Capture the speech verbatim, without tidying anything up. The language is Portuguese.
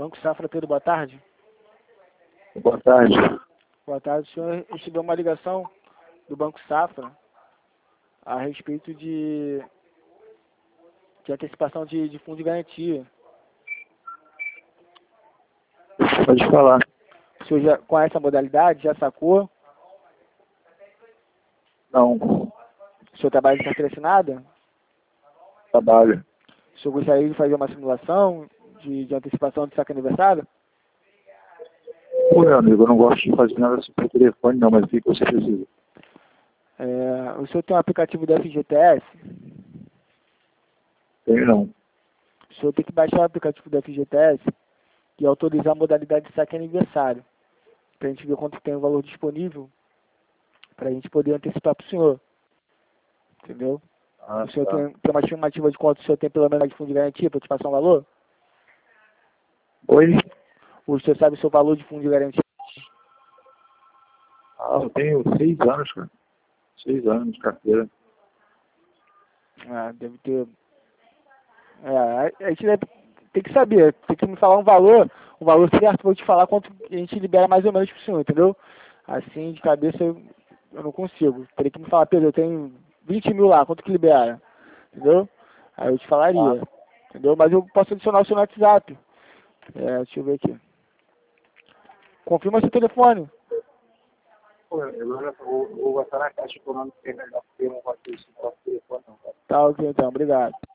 Banco Safra, Pedro, boa tarde. Boa tarde. Boa tarde, o senhor recebeu uma ligação do Banco Safra a respeito de, de antecipação de, de fundo de garantia. Pode falar. O senhor já conhece a modalidade? Já sacou? Não. O senhor trabalha de carteira assinada? Trabalho. O senhor gostaria de fazer uma simulação de, de antecipação de saque aniversário? Pô, meu amigo, eu não gosto de fazer nada assim por telefone, não, mas o que você precisa? É, o senhor tem um aplicativo do F G T S? Tenho não. O senhor tem que baixar o aplicativo do F G T S e autorizar a modalidade de saque aniversário, para a gente ver quanto tem o valor disponível, para a gente poder antecipar para o senhor. Entendeu? Ah, O senhor tá. tem, tem uma estimativa de quanto o senhor tem pelo menos de fundo de garantia para te passar um valor? Oi? O senhor sabe o seu valor de fundo de garantia? Ah, eu tenho seis anos, cara. Seis anos de carteira. Ah, deve ter... É, a a gente deve, tem que saber, tem que me falar um valor, um valor certo, vou te falar quanto a gente libera mais ou menos pro senhor, entendeu? Assim, de cabeça, eu, eu não consigo. Teria que me falar, Pedro, eu tenho vinte mil lá, quanto que libera? Entendeu? Aí eu te falaria, Ah. entendeu? Mas eu posso adicionar o seu no WhatsApp. É, deixa eu ver aqui. Confirma seu telefone. Pô, agora eu vou, vou botar na caixa econômica, que é melhor, porque eu não gosto disso, não gosto de telefone, não, cara. Tá, ok, então, obrigado.